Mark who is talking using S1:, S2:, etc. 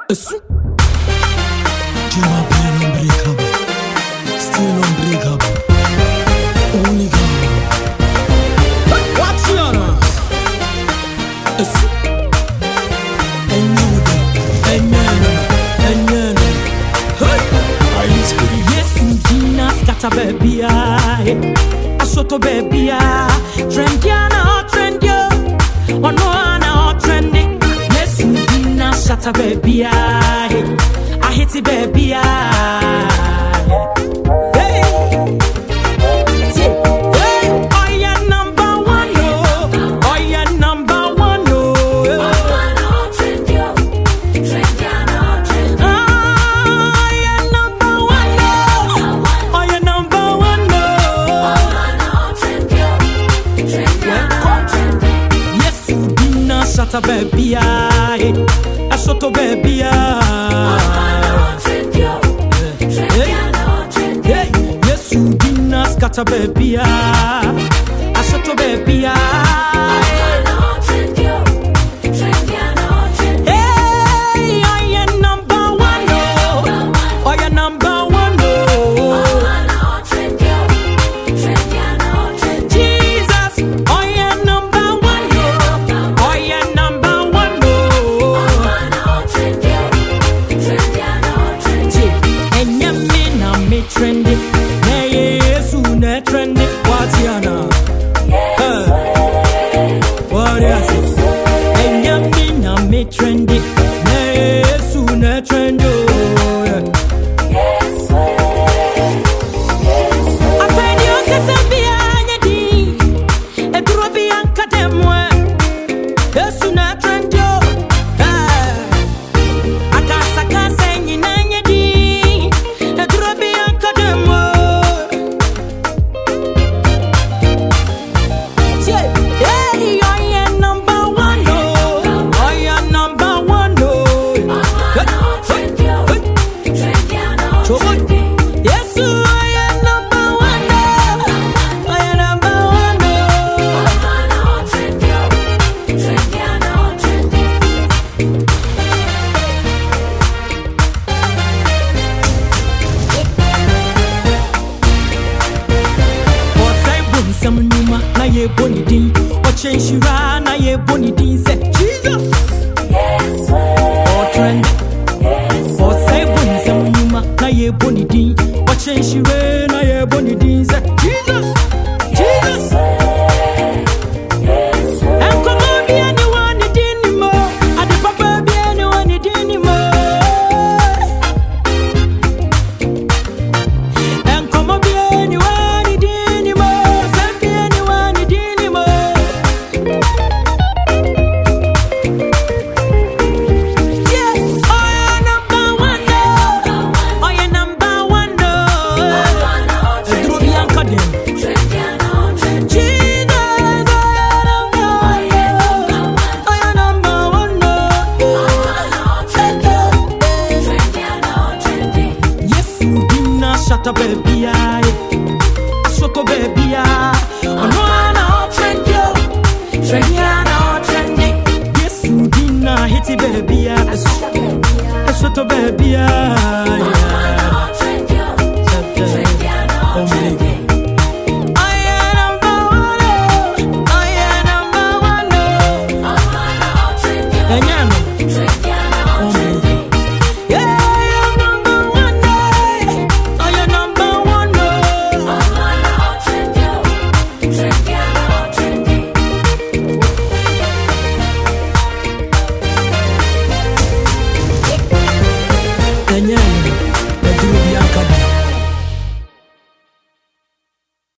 S1: Jema pain unbreakable, still unbreakable. Only God. What's your name?
S2: Yes, Dina scatter baby, I shot a baby, trendiana, trendio, or no, trending. Yes, Dina shatter baby, I hit it baby, Shut baby, I shot a baby, yes, you didn't scatter baby, I shot a baby, trendy, yes, trendy. What's your name? What is it? And me trendy, yes, trendy. I find you can be a droppy and cut them well. Yes, trendy. I can't say in any a droppy. Na ye boni din, o change na ye boni din. Say Jesus, yes, or trend, yes, or say boni samuma na ye boni din, o change na ye boni din. Say Jesus, Jesus, yes, and come on be anyone it in mo, and the papa be anyone it in mo, and come on be anyone it in mo. Shut up, baby, I shut up, baby, I trendy, trendy. Yes, you didn't hit it, baby, I shut up, baby, I